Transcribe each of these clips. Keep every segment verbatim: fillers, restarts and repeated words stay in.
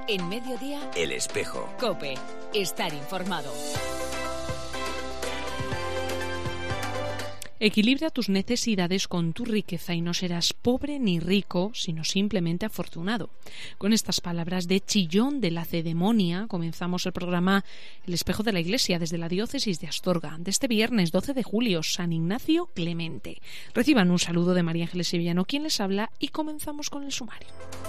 En Mediodía, El Espejo. COPE. Estar informado. Equilibra tus necesidades con tu riqueza y no serás pobre ni rico, sino simplemente afortunado. Con estas palabras de Chillón de Lacedemonia comenzamos el programa El Espejo de la Iglesia desde la diócesis de Astorga, de este viernes doce de julio, San Ignacio Clemente. Reciban un saludo de María Ángeles Sevillano, quien les habla, y comenzamos con el sumario.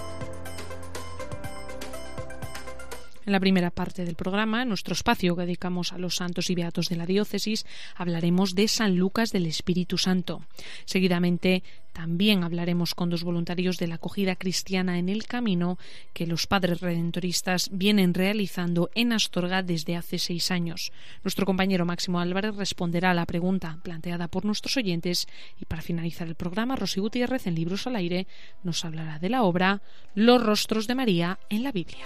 En la primera parte del programa, en nuestro espacio que dedicamos a los santos y beatos de la diócesis, hablaremos de San Lucas del Espíritu Santo. Seguidamente, también hablaremos con dos voluntarios de la acogida cristiana en el camino que los padres redentoristas vienen realizando en Astorga desde hace seis años. Nuestro compañero Máximo Álvarez responderá a la pregunta planteada por nuestros oyentes y para finalizar el programa, Rosy Gutiérrez en Libros al Aire nos hablará de la obra Los rostros de María en la Biblia.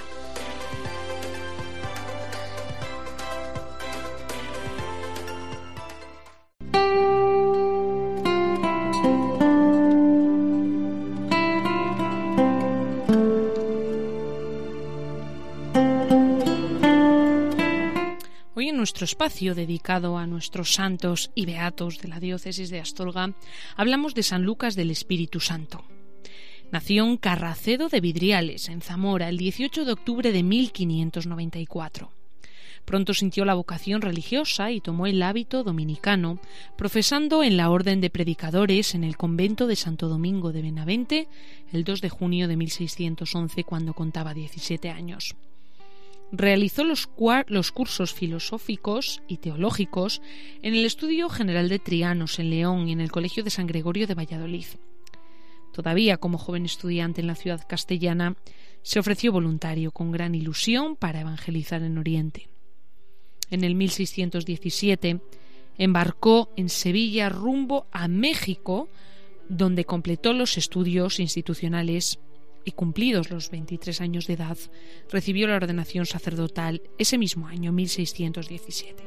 Hoy en nuestro espacio dedicado a nuestros santos y beatos de la diócesis de Astorga hablamos de San Lucas del Espíritu Santo. Nació en Carracedo de Vidriales, en Zamora, el dieciocho de octubre de mil quinientos noventa y cuatro. Pronto sintió la vocación religiosa y tomó el hábito dominicano, profesando en la Orden de Predicadores en el convento de Santo Domingo de Benavente el dos de junio de mil seiscientos once, cuando contaba diecisiete años. Realizó los, los cursos filosóficos y teológicos en el Estudio General de Trianos en León y en el Colegio de San Gregorio de Valladolid. Todavía como joven estudiante en la ciudad castellana, se ofreció voluntario con gran ilusión para evangelizar en Oriente. En el mil seiscientos diecisiete embarcó en Sevilla rumbo a México, donde completó los estudios institucionales y, cumplidos los veintitrés años de edad, recibió la ordenación sacerdotal ese mismo año, mil seiscientos diecisiete.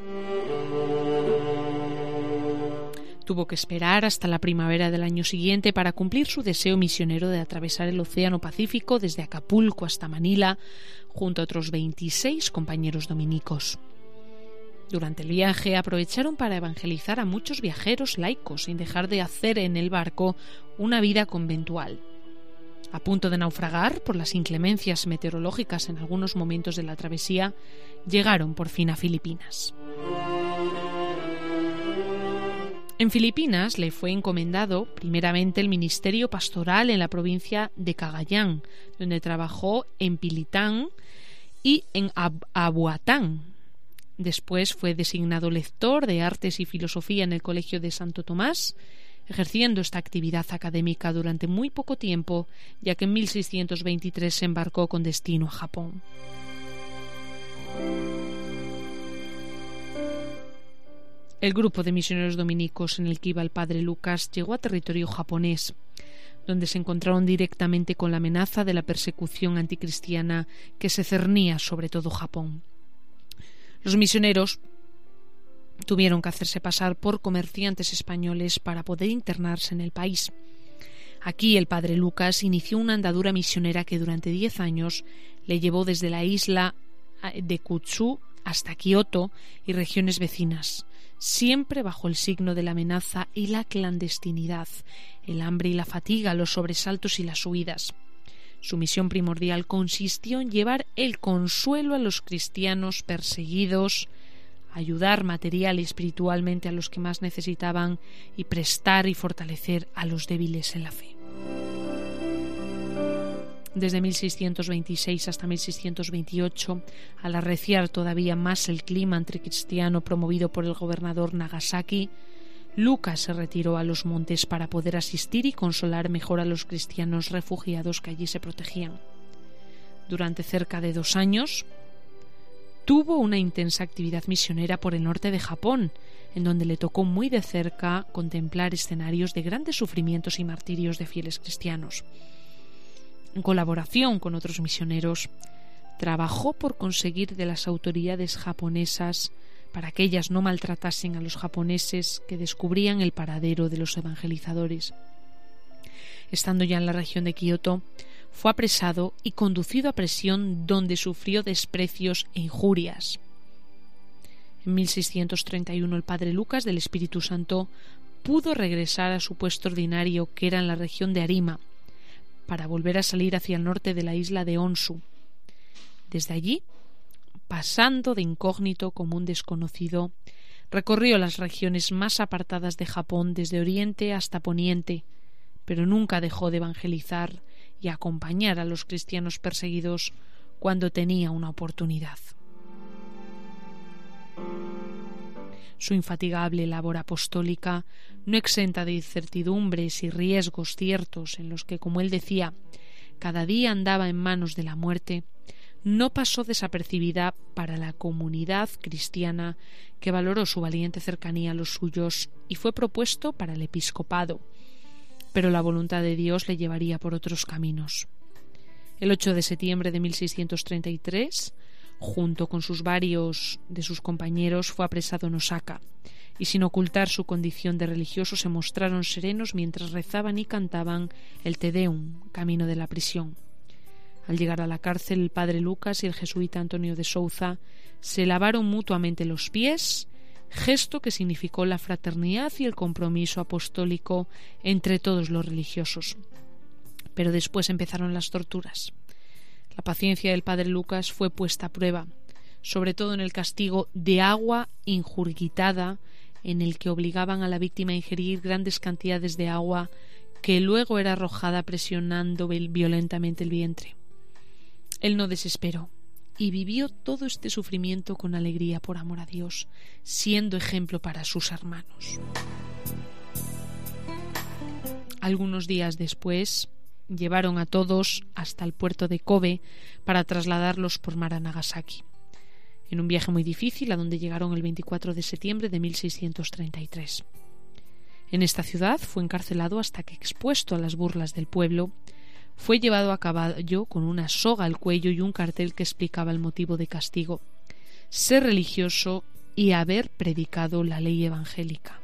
Tuvo que esperar hasta la primavera del año siguiente para cumplir su deseo misionero de atravesar el Océano Pacífico desde Acapulco hasta Manila, junto a otros veintiséis compañeros dominicos. Durante el viaje aprovecharon para evangelizar a muchos viajeros laicos, sin dejar de hacer en el barco una vida conventual. A punto de naufragar por las inclemencias meteorológicas en algunos momentos de la travesía, llegaron por fin a Filipinas. En Filipinas le fue encomendado primeramente el ministerio pastoral en la provincia de Cagayán, donde trabajó en Pilitán y en Ab- Abuatán. Después fue designado lector de Artes y Filosofía en el Colegio de Santo Tomás, ejerciendo esta actividad académica durante muy poco tiempo, ya que en mil seiscientos veintitrés se embarcó con destino a Japón. El grupo de misioneros dominicos en el que iba el padre Lucas llegó a territorio japonés, donde se encontraron directamente con la amenaza de la persecución anticristiana que se cernía sobre todo Japón. Los misioneros tuvieron que hacerse pasar por comerciantes españoles para poder internarse en el país. Aquí el padre Lucas inició una andadura misionera que durante diez años le llevó desde la isla de Kutsu hasta Kioto y regiones vecinas, siempre bajo el signo de la amenaza y la clandestinidad, el hambre y la fatiga, los sobresaltos y las huidas. Su misión primordial consistió en llevar el consuelo a los cristianos perseguidos, ayudar material y espiritualmente a los que más necesitaban y prestar y fortalecer a los débiles en la fe. Desde mil seiscientos veintiséis hasta mil seiscientos veintiocho, al arreciar todavía más el clima anticristiano promovido por el gobernador Nagasaki, Lucas se retiró a los montes para poder asistir y consolar mejor a los cristianos refugiados que allí se protegían. Durante cerca de dos años, tuvo una intensa actividad misionera por el norte de Japón, en donde le tocó muy de cerca contemplar escenarios de grandes sufrimientos y martirios de fieles cristianos. En colaboración con otros misioneros, trabajó por conseguir de las autoridades japonesas para que ellas no maltratasen a los japoneses que descubrían el paradero de los evangelizadores. Estando ya en la región de Kioto, fue apresado y conducido a prisión, donde sufrió desprecios e injurias. En mil seiscientos treinta y uno el padre Lucas del Espíritu Santo pudo regresar a su puesto ordinario, que era en la región de Arima, para volver a salir hacia el norte de la isla de Onsu. Desde allí, pasando de incógnito como un desconocido, recorrió las regiones más apartadas de Japón, desde oriente hasta poniente, pero nunca dejó de evangelizar y acompañar a los cristianos perseguidos cuando tenía una oportunidad. Su infatigable labor apostólica, no exenta de incertidumbres y riesgos ciertos en los que, como él decía, cada día andaba en manos de la muerte, no pasó desapercibida para la comunidad cristiana, que valoró su valiente cercanía a los suyos y fue propuesto para el episcopado, pero la voluntad de Dios le llevaría por otros caminos. El ocho de septiembre de mil seiscientos treinta y tres, junto con sus varios de sus compañeros, fue apresado en Osaka, y sin ocultar su condición de religioso se mostraron serenos mientras rezaban y cantaban el Te Deum, camino de la prisión. Al llegar a la cárcel, el padre Lucas y el jesuita Antonio de Souza se lavaron mutuamente los pies, gesto que significó la fraternidad y el compromiso apostólico entre todos los religiosos. Pero después empezaron las torturas. La paciencia del padre Lucas fue puesta a prueba, sobre todo en el castigo de agua injurgitada, en el que obligaban a la víctima a ingerir grandes cantidades de agua que luego era arrojada presionando violentamente el vientre. Él no desesperó y vivió todo este sufrimiento con alegría por amor a Dios, siendo ejemplo para sus hermanos. Algunos días después, llevaron a todos hasta el puerto de Kobe para trasladarlos por mar a Nagasaki, en un viaje muy difícil, a donde llegaron el veinticuatro de septiembre de mil seiscientos treinta y tres. En esta ciudad fue encarcelado hasta que, expuesto a las burlas del pueblo, fue llevado a caballo con una soga al cuello y un cartel que explicaba el motivo de castigo: ser religioso y haber predicado la ley evangélica.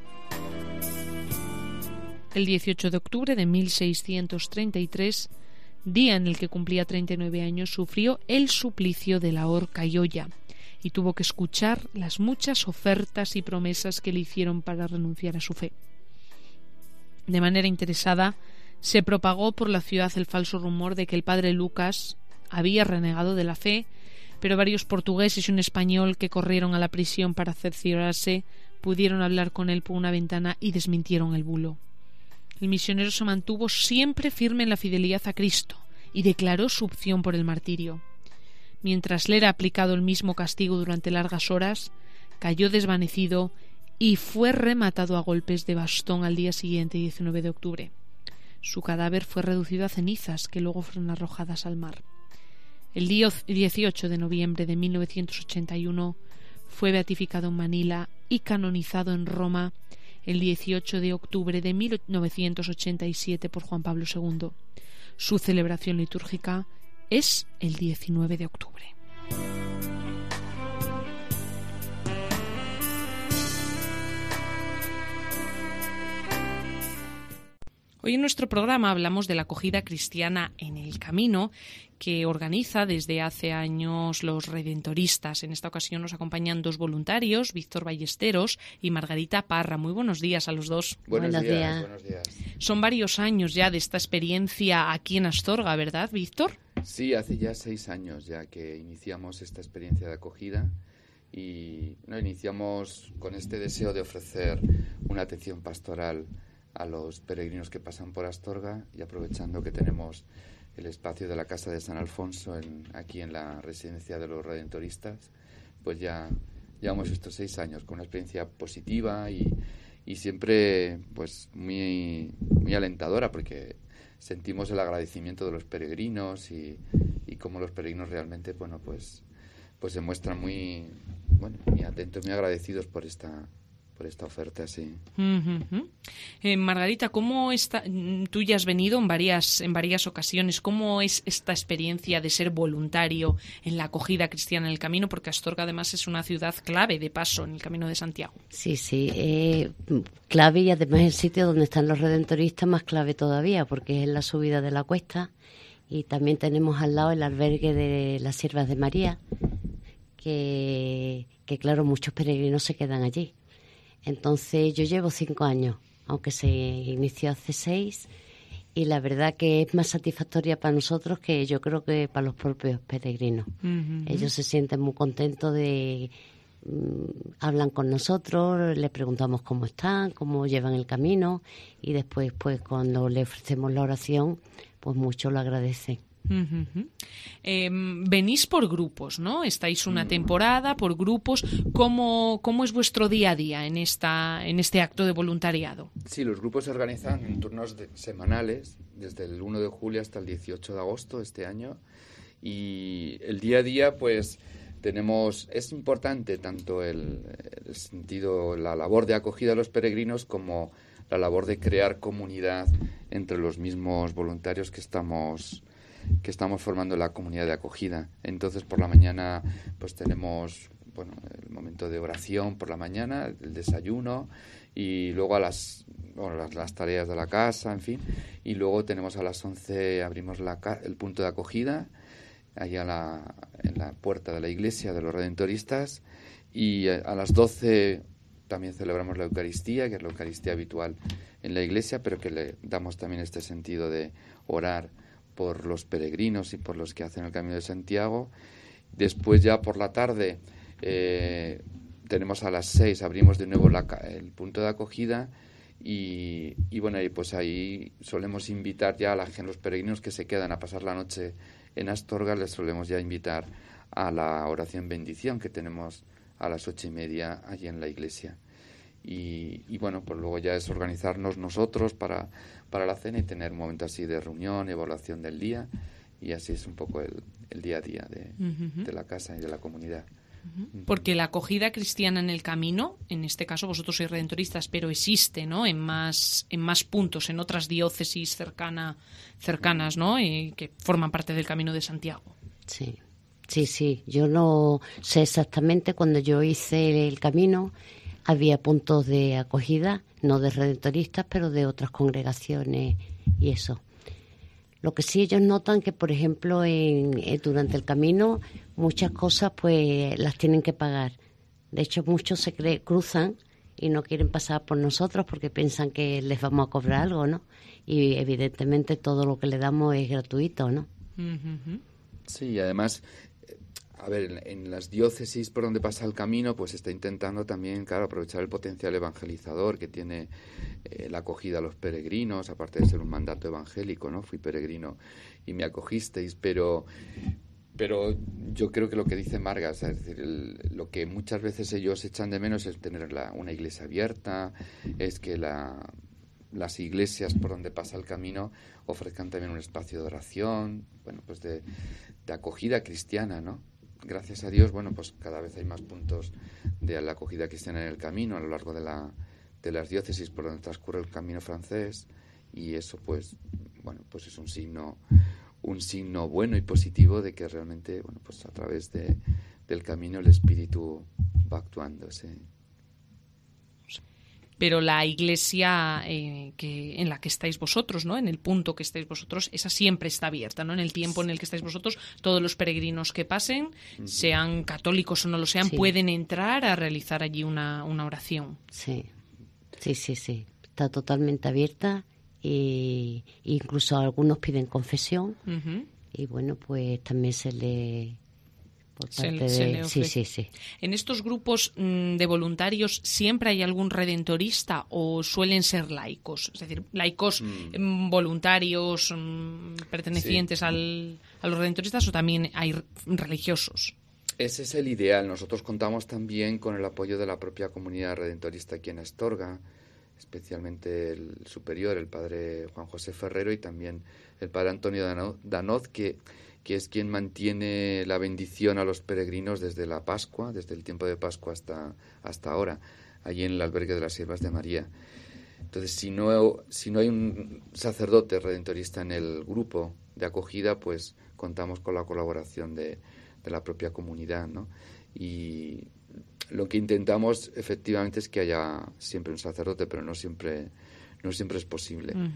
El dieciocho de octubre de mil seiscientos treinta y tres, día en el que cumplía treinta y nueve años, sufrió el suplicio de la horca y olla y tuvo que escuchar las muchas ofertas y promesas que le hicieron para renunciar a su fe. De manera interesada, se propagó por la ciudad el falso rumor de que el padre Lucas había renegado de la fe, pero varios portugueses y un español que corrieron a la prisión para cerciorarse pudieron hablar con él por una ventana y desmintieron el bulo. El misionero se mantuvo siempre firme en la fidelidad a Cristo y declaró su opción por el martirio. Mientras le era aplicado el mismo castigo durante largas horas, cayó desvanecido y fue rematado a golpes de bastón al día siguiente, diecinueve de octubre. Su cadáver fue reducido a cenizas que luego fueron arrojadas al mar. El día dieciocho de noviembre de mil novecientos ochenta y uno fue beatificado en Manila y canonizado en Roma el dieciocho de octubre de mil novecientos ochenta y siete por Juan Pablo segundo. Su celebración litúrgica es el diecinueve de octubre. Hoy en nuestro programa hablamos de la acogida cristiana en el camino que organiza desde hace años los Redentoristas. En esta ocasión nos acompañan dos voluntarios, Víctor Ballesteros y Margarita Parra. Muy buenos días a los dos. Buenos, buenos días, días. Buenos días. Son varios años ya de esta experiencia aquí en Astorga, ¿verdad, Víctor? Sí, hace ya seis años ya que iniciamos esta experiencia de acogida y no, iniciamos con este deseo de ofrecer una atención pastoral a los peregrinos que pasan por Astorga, y aprovechando que tenemos el espacio de la Casa de San Alfonso en, aquí en la residencia de los Redentoristas, pues ya llevamos estos seis años con una experiencia positiva y, y siempre pues muy, muy alentadora, porque sentimos el agradecimiento de los peregrinos y, y cómo los peregrinos realmente bueno pues pues se muestran muy bueno muy atentos, muy agradecidos por esta por esta oferta, sí. Uh-huh. Eh, Margarita, ¿cómo está? Tú ya has venido en varias en varias ocasiones. ¿Cómo es esta experiencia de ser voluntario en la acogida cristiana en el camino? Porque Astorga además es una ciudad clave de paso en el Camino de Santiago. Sí, sí, eh, clave, y además el sitio donde están los redentoristas más clave todavía, porque es en la subida de la cuesta Y también tenemos al lado el albergue de las Siervas de María, que, que claro, muchos peregrinos se quedan allí. Entonces yo llevo cinco años, aunque se inició hace seis, y la verdad que es más satisfactoria para nosotros que yo creo que para los propios peregrinos. Uh-huh. Ellos se sienten muy contentos de... Mm, hablan con nosotros, les preguntamos cómo están, cómo llevan el camino, y después pues cuando le ofrecemos la oración, pues mucho lo agradecen. Uh-huh. Eh, venís por grupos, ¿no? Estáis una temporada por grupos. ¿Cómo, cómo es vuestro día a día en esta en este acto de voluntariado? Sí, los grupos se organizan en turnos de, semanales, desde el uno de julio hasta el dieciocho de agosto de este año. Y el día a día, pues, tenemos... Es importante tanto el, el sentido, la labor de acogida a los peregrinos como la labor de crear comunidad entre los mismos voluntarios que estamos... que estamos formando la comunidad de acogida. Entonces, por la mañana, pues tenemos, bueno, el momento de oración por la mañana, el desayuno, y luego a las, bueno, las, las tareas de la casa, en fin. Y luego tenemos a las once, abrimos la, el punto de acogida, ahí a la, en la puerta de la iglesia de los Redentoristas, y a, a las doce también celebramos la Eucaristía, que es la Eucaristía habitual en la iglesia, pero que le damos también este sentido de orar por los peregrinos y por los que hacen el Camino de Santiago. Después ya por la tarde eh, tenemos a las seis, abrimos de nuevo la, el punto de acogida y, y bueno, y pues ahí solemos invitar ya a, la, a los peregrinos que se quedan a pasar la noche en Astorga, les solemos ya invitar a la oración bendición que tenemos a las ocho y media allí en la iglesia. Y, y bueno, pues luego ya es organizarnos nosotros para, para la cena y tener un momento así de reunión, evaluación del día, y así es un poco el, el día a día de, uh-huh. de la casa y de la comunidad. Uh-huh. Porque la acogida cristiana en el camino, en este caso vosotros sois redentoristas, pero existe, ¿no?, en más en más puntos, en otras diócesis cercana, cercanas, ¿no?, y que forman parte del Camino de Santiago. Sí, sí, sí. Yo no sé exactamente, cuando yo hice el camino había puntos de acogida, no de redentoristas, pero de otras congregaciones y eso. Lo que sí ellos notan que, por ejemplo, en, eh, durante el camino muchas cosas pues las tienen que pagar. De hecho, muchos se cre- cruzan y no quieren pasar por nosotros porque piensan que les vamos a cobrar algo, ¿no? Y evidentemente todo lo que le damos es gratuito, ¿no? Uh-huh. Sí, además... A ver, en, en las diócesis por donde pasa el camino, pues está intentando también, claro, aprovechar el potencial evangelizador que tiene eh, la acogida a los peregrinos, aparte de ser un mandato evangélico, ¿no? Fui peregrino y me acogisteis, pero pero yo creo que lo que dice Marga, es decir, el, lo que muchas veces ellos echan de menos es tener la, una iglesia abierta, es que la, las iglesias por donde pasa el camino ofrezcan también un espacio de oración, bueno, pues de, de acogida cristiana, ¿no? Gracias a Dios, bueno, pues cada vez hay más puntos de la acogida cristiana en el camino a lo largo de la de las diócesis por donde transcurre el camino francés, y eso pues bueno, pues es un signo un signo bueno y positivo de que realmente, bueno, pues a través de del camino el espíritu va actuando, sí. Pero la iglesia eh, que en la que estáis vosotros, ¿no?, en el punto que estáis vosotros, esa siempre está abierta, ¿no? En el tiempo en el que estáis vosotros, todos los peregrinos que pasen, uh-huh. sean católicos o no lo sean, sí. pueden entrar a realizar allí una, una oración. Sí, sí, sí, sí. Está totalmente abierta e incluso algunos piden confesión uh-huh. y bueno, pues también se le... Se, de... se le sí, sí, sí. ¿En estos grupos mmm, de voluntarios siempre hay algún redentorista o suelen ser laicos? Es decir, laicos mm. voluntarios mmm, pertenecientes sí. al, a los redentoristas, o también hay religiosos. Ese es el ideal. Nosotros contamos también con el apoyo de la propia comunidad redentorista aquí en Astorga, especialmente el superior, el padre Juan José Ferrero, y también el padre Antonio Danoz, que... que es quien mantiene la bendición a los peregrinos desde la Pascua, desde el tiempo de Pascua hasta, hasta ahora, allí en el albergue de las Siervas de María. Entonces, si no, si no hay un sacerdote redentorista en el grupo de acogida, pues contamos con la colaboración de, de la propia comunidad, ¿no? Y lo que intentamos, efectivamente, es que haya siempre un sacerdote, pero no siempre, no siempre es posible. Uh-huh.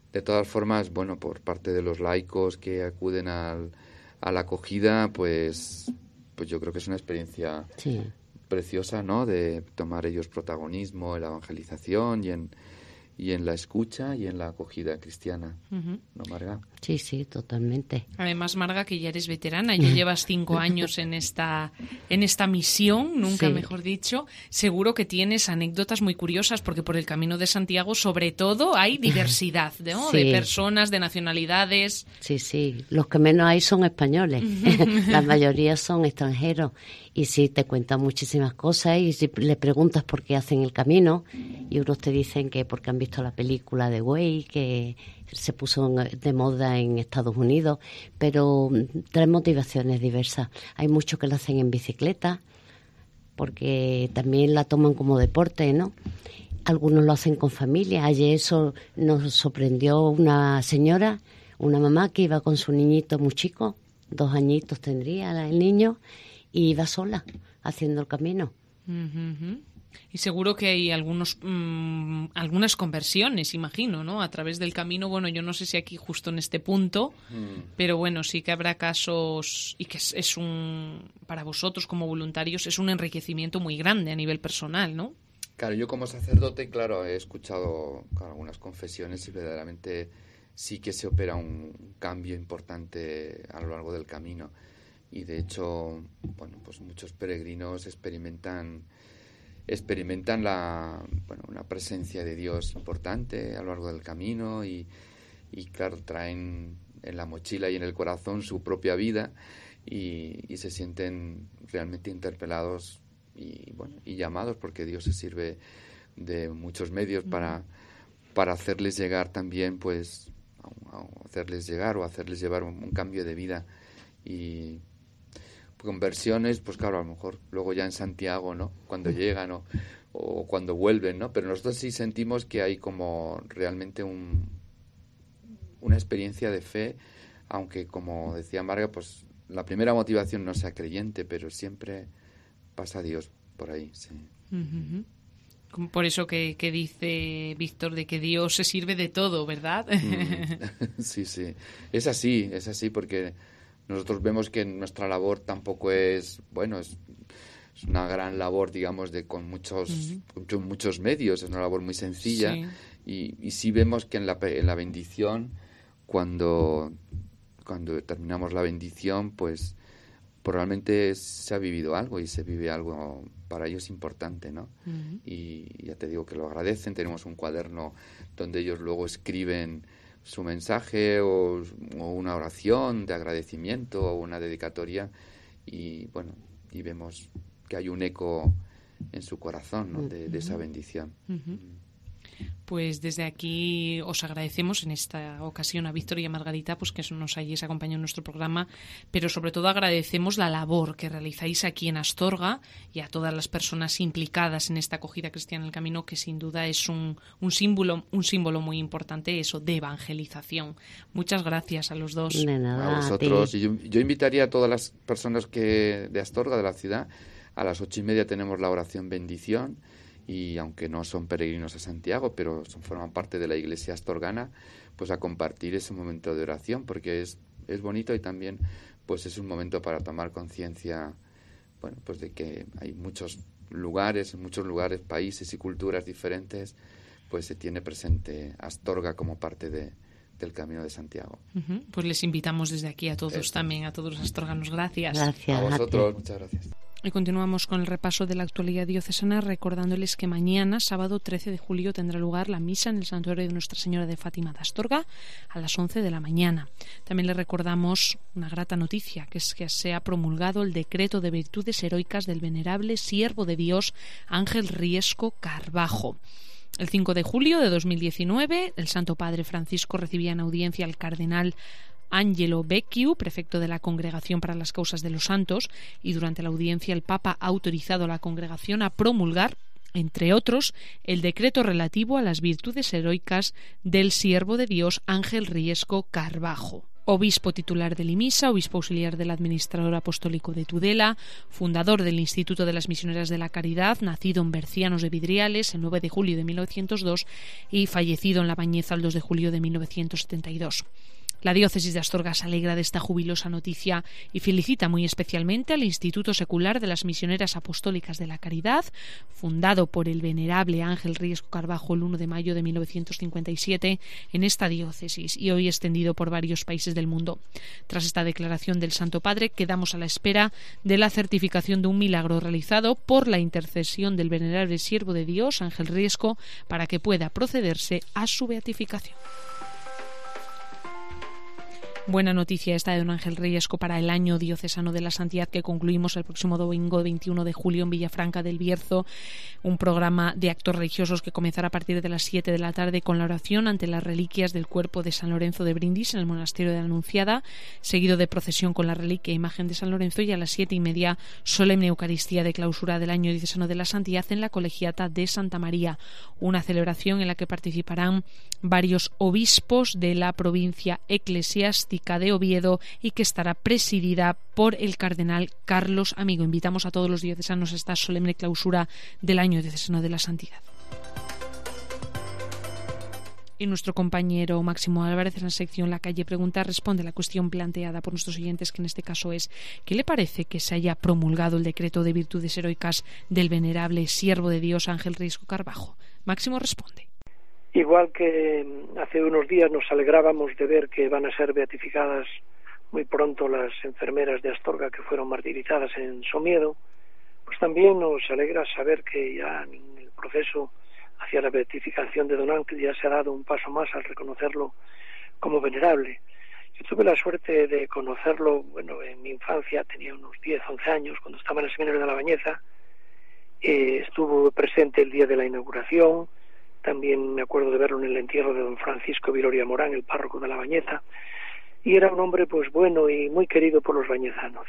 de todas formas, bueno, por parte de los laicos que acuden al, a la acogida, pues, pues yo creo que es una experiencia sí. preciosa, ¿no? De tomar ellos protagonismo en la evangelización y en, y en la escucha y en la acogida cristiana. Uh-huh. ¿No, Marga? Sí, sí, totalmente. Además, Marga, que ya eres veterana, ya llevas cinco años en esta en esta misión, nunca sí. mejor dicho. Seguro que tienes anécdotas muy curiosas, porque por el Camino de Santiago, sobre todo, hay diversidad, ¿no? Sí. De personas, de nacionalidades. Sí, sí. Los que menos hay son españoles. La mayoría son extranjeros. Y sí, te cuentan muchísimas cosas y si le preguntas por qué hacen el camino y unos te dicen que porque han visto la película de Way, que se puso de moda en Estados Unidos, pero trae motivaciones diversas. Hay muchos que lo hacen en bicicleta porque también la toman como deporte, ¿no? Algunos lo hacen con familia. Ayer eso nos sorprendió una señora, una mamá que iba con su niñito muy chico, dos añitos tendría el niño, y iba sola haciendo el camino. Uh-huh. Y seguro que hay algunos mmm, algunas conversiones, imagino, ¿no? A través del camino. Bueno, yo no sé si aquí justo en este punto, mm. pero bueno, sí que habrá casos y que es, es un, para vosotros como voluntarios, es un enriquecimiento muy grande a nivel personal, ¿no? Claro, yo como sacerdote, claro, he escuchado claro, algunas confesiones y verdaderamente sí que se opera un cambio importante a lo largo del camino. Y de hecho, bueno, pues muchos peregrinos experimentan experimentan la bueno, una presencia de Dios importante a lo largo del camino y, y claro, traen en la mochila y en el corazón su propia vida y, y se sienten realmente interpelados y bueno y llamados, porque Dios se sirve de muchos medios para, para hacerles llegar también, pues, a, a hacerles llegar o hacerles llevar un, un cambio de vida. Y conversiones, pues claro, a lo mejor luego ya en Santiago, ¿no? Cuando llegan o, o cuando vuelven, ¿no? Pero nosotros sí sentimos que hay como realmente un, una experiencia de fe, aunque como decía Marga, pues la primera motivación no sea creyente, pero siempre pasa Dios por ahí, sí. Uh-huh. Por eso que, que dice Víctor de que Dios se sirve de todo, ¿verdad? Mm. Sí, sí. Es así, es así porque nosotros vemos que nuestra labor tampoco es, bueno, es, es una gran labor, digamos, de con muchos, uh-huh. muchos, muchos medios, es una labor muy sencilla. Sí. Y, y sí vemos que en la, en la bendición, cuando, cuando terminamos la bendición, pues probablemente se ha vivido algo y se vive algo para ellos importante, ¿no? Uh-huh. Y ya te digo que lo agradecen. Tenemos un cuaderno donde ellos luego escriben su mensaje o, o una oración de agradecimiento o una dedicatoria y bueno, y vemos que hay un eco en su corazón, ¿no? de, de esa bendición. Uh-huh. Pues desde aquí os agradecemos en esta ocasión a Víctor y a Margarita pues que nos hayáis acompañado en nuestro programa, pero sobre todo agradecemos la labor que realizáis aquí en Astorga y a todas las personas implicadas en esta acogida cristiana en el camino, que sin duda es un, un símbolo un símbolo muy importante, eso, de evangelización. Muchas gracias a los dos. De nada, a vosotros. Y yo, yo invitaría a todas las personas que de Astorga, de la ciudad, a las ocho y media tenemos la oración bendición. Y aunque no son peregrinos a Santiago, pero son, forman parte de la iglesia astorgana, pues a compartir ese momento de oración, porque es, es bonito y también pues es un momento para tomar conciencia, bueno, pues de que hay muchos lugares, en muchos lugares, países y culturas diferentes, pues se tiene presente Astorga como parte de, del Camino de Santiago. Uh-huh. Pues les invitamos desde aquí a todos Esto. también, a todos los astorganos. Gracias. Gracias. A vosotros, muchas gracias. Y continuamos con el repaso de la actualidad diocesana, recordándoles que mañana, sábado trece de julio, tendrá lugar la misa en el Santuario de Nuestra Señora de Fátima de Astorga a las once de la mañana. También les recordamos una grata noticia, que es que se ha promulgado el decreto de virtudes heroicas del venerable siervo de Dios Ángel Riesco Carbajo. El cinco de julio de dos mil diecinueve, el Santo Padre Francisco recibía en audiencia al cardenal Angelo Becciu, prefecto de la Congregación para las Causas de los Santos, y durante la audiencia el Papa ha autorizado a la Congregación a promulgar, entre otros, el decreto relativo a las virtudes heroicas del siervo de Dios Ángel Riesco Carbajo. Obispo titular de Limisa, obispo auxiliar del administrador apostólico de Tudela, fundador del Instituto de las Misioneras de la Caridad, nacido en Bercianos de Vidriales el nueve de julio de mil novecientos dos y fallecido en La Bañeza el dos de julio de mil novecientos setenta y dos. La diócesis de Astorga se alegra de esta jubilosa noticia y felicita muy especialmente al Instituto Secular de las Misioneras Apostólicas de la Caridad, fundado por el venerable Ángel Riesco Carbajo el uno de mayo de mil novecientos cincuenta y siete en esta diócesis y hoy extendido por varios países del mundo. Tras esta declaración del Santo Padre, quedamos a la espera de la certificación de un milagro realizado por la intercesión del venerable siervo de Dios, Ángel Riesco, para que pueda procederse a su beatificación. Buena noticia esta de don Ángel Riesco para el año diocesano de la santidad que concluimos el próximo domingo veintiuno de julio en Villafranca del Bierzo, un programa de actos religiosos que comenzará a partir de las siete de la tarde con la oración ante las reliquias del cuerpo de San Lorenzo de Brindis en el monasterio de la Anunciada, seguido de procesión con la reliquia e imagen de San Lorenzo, y a las siete y media solemne Eucaristía de clausura del año diocesano de la santidad en la colegiata de Santa María, una celebración en la que participarán varios obispos de la provincia eclesiástica de Oviedo y que estará presidida por el cardenal Carlos Amigo. Invitamos a todos los diocesanos a esta solemne clausura del año diocesano de la santidad. Y nuestro compañero Máximo Álvarez, en la sección La Calle Pregunta, responde a la cuestión planteada por nuestros oyentes, que en este caso es: ¿qué le parece que se haya promulgado el decreto de virtudes heroicas del venerable siervo de Dios Ángel Riesco Carbajo? Máximo responde. Igual que hace unos días nos alegrábamos de ver que van a ser beatificadas muy pronto las enfermeras de Astorga que fueron martirizadas en Somiedo, pues también nos alegra saber que ya en el proceso hacia la beatificación de don Ángel ya se ha dado un paso más al reconocerlo como venerable. Yo tuve la suerte de conocerlo, bueno, en mi infancia, tenía unos diez, once años, cuando estaba en el seminario de La Bañeza, eh, estuvo presente el día de la inauguración. También me acuerdo de verlo en el entierro de don Francisco Viloria Morán, el párroco de La Bañeza, y era un hombre pues bueno y muy querido por los bañezanos.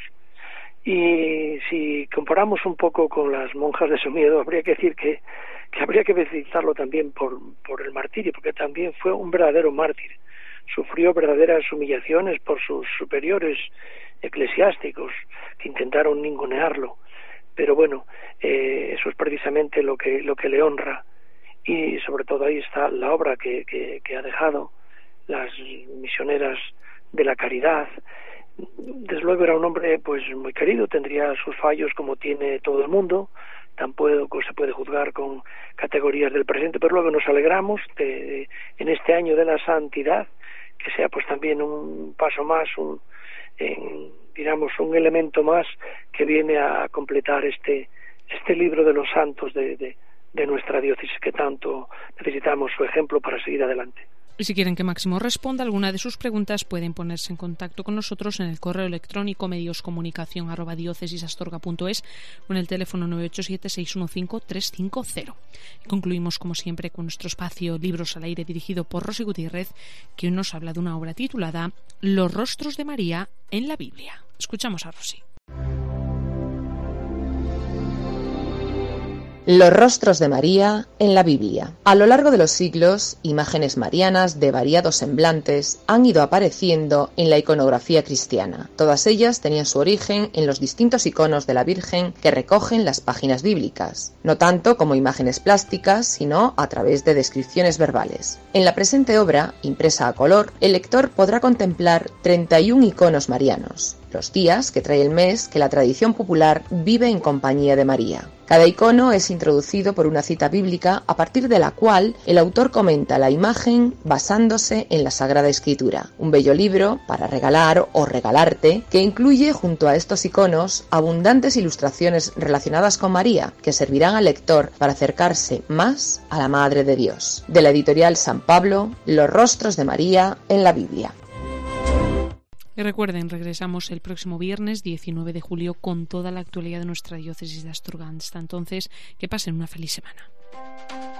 Y si comparamos un poco con las monjas de Somiedo, habría que decir que, que habría que felicitarlo también por, por el martirio, porque también fue un verdadero mártir. Sufrió verdaderas humillaciones por sus superiores eclesiásticos que intentaron ningunearlo, pero bueno, eh, eso es precisamente lo que, lo que le honra. Y sobre todo ahí está la obra que, que, que ha dejado las misioneras de la caridad. Desde luego era un hombre pues muy querido, tendría sus fallos como tiene todo el mundo, tampoco se puede juzgar con categorías del presente, pero luego nos alegramos de, de, en este año de la santidad, que sea pues también un paso más, un en, digamos un elemento más que viene a completar este este libro de los santos de, de de nuestra diócesis, que tanto necesitamos su ejemplo para seguir adelante. Y si quieren que Máximo responda a alguna de sus preguntas, pueden ponerse en contacto con nosotros en el correo electrónico medioscomunicación arroba diócesisastorga punto es o en el teléfono nueve ocho siete, seis uno cinco, tres cinco cero. Y concluimos, como siempre, con nuestro espacio Libros al Aire, dirigido por Rosy Gutiérrez, que hoy nos habla de una obra titulada Los rostros de María en la Biblia. Escuchamos a Rosy. Los rostros de María en la Biblia. A lo largo de los siglos, imágenes marianas de variados semblantes han ido apareciendo en la iconografía cristiana. Todas ellas tenían su origen en los distintos iconos de la Virgen que recogen las páginas bíblicas, no tanto como imágenes plásticas, sino a través de descripciones verbales. En la presente obra, impresa a color, el lector podrá contemplar treinta y un iconos marianos, los días que trae el mes que la tradición popular vive en compañía de María. Cada icono es introducido por una cita bíblica a partir de la cual el autor comenta la imagen basándose en la Sagrada Escritura. Un bello libro para regalar o regalarte que incluye junto a estos iconos abundantes ilustraciones relacionadas con María que servirán al lector para acercarse más a la Madre de Dios. De la editorial San Pablo, Los rostros de María en la Biblia. Y recuerden, regresamos el próximo viernes diecinueve de julio con toda la actualidad de nuestra diócesis de Astorga. Hasta entonces, que pasen una feliz semana.